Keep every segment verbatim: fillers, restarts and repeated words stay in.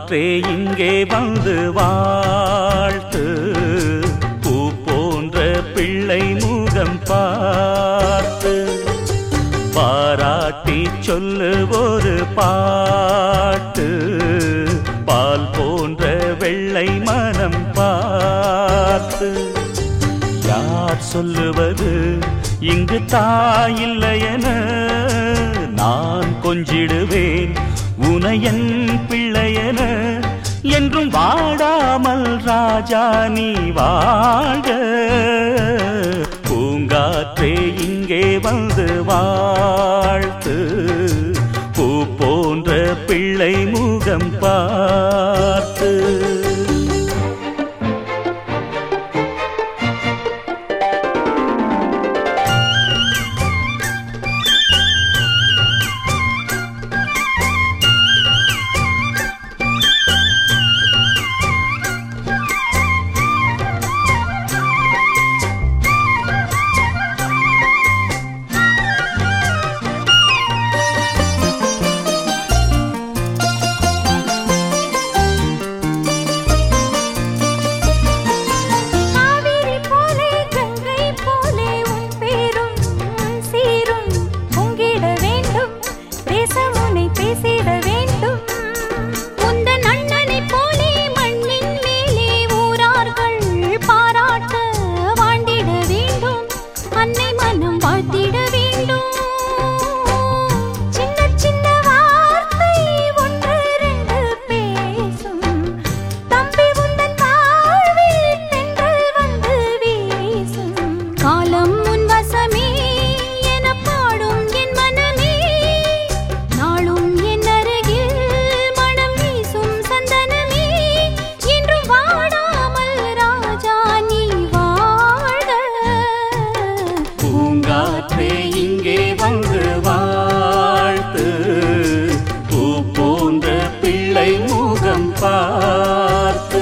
பூங்காற்றே இங்கே வந்து வாழ்த்து, பூ போன்ற பிள்ளை முகம் பார்த்து, பாராட்டி சொல்லு ஒரு பாட்டு, பால் போன்ற வெள்ளை மனம் பார்த்து. யார் சொல்லுவது இங்கு தாயில்லையென, நான் கொஞ்சிடுவேன் உனையன் பிள்ளையென. என்றும் வாடாமல் ராஜா நீ வாழ்க, பூங்காற்றே இங்கே வந்து வாழ்த்து, பூ போன்ற பிள்ளை முகம் பார்த்து. பார்த்து.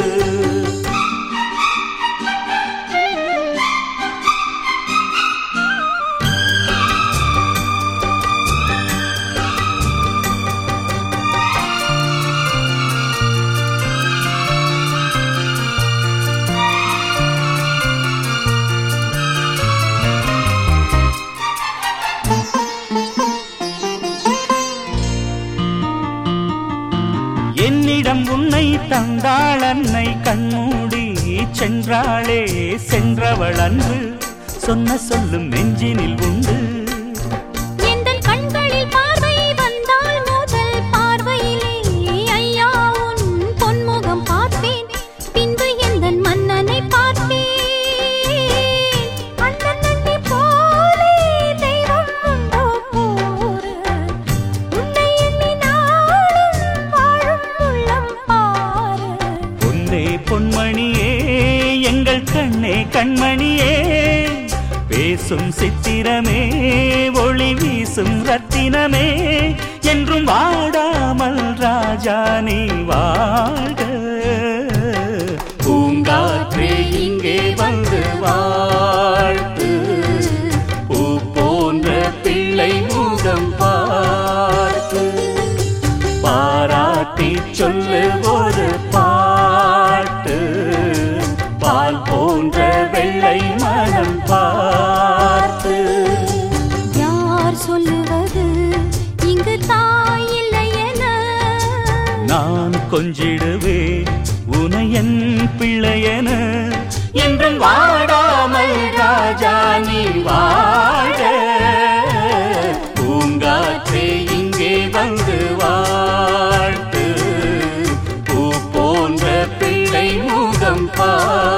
என்னிடம் உன்னை தந்தாள் அன்னை, கண்மூடி சென்றாளே சென்றவள் அன்று, சொன்ன சொல்லும் நெஞ்சினில் உண்டு. எந்தன் கண்களில் பார்வை வந்தால் முதல் பார்வையிலே ஐயா உன் பொன்முகம் பார்த்தேன், பின்பு எந்தன் மன்னனை பார்த்தேன். அண்ணன் நன்னி போலே தெய்வம் உண்டோ கூறு, உன்னை எண்ணி நாளும் வாழும் உள்ளம் பாரு. பொன்னே பொன்மணியே எங்கள் கண்ணே கண்மணியே, பேசும் சித்திரமே ஒளி வீசும் ரத்தினமே, என்றும் வாடாமல் ராஜா நீ வாழ்க, பூங்காற்றே இங்கே வந்து வாழ்த்து, பூ போன்ற பிள்ளை முகம் பார்த்து, பாராட்டி சொல்லு ஒரு பாட்டு, பால் போன்ற வெள்ளை மனம் பார்த்து. யார் சொல்லுவது இங்கு தாயில்லை என, நான் கொஞ்சிடுவேன் உனையன் பிள்ளையென, என்றும் வாடாமல் ராஜா நீ வாழ, பூங்காற்றே இங்கே வந்து வாழ்த்து, பூ போன்ற பிள்ளை முகம் பார்.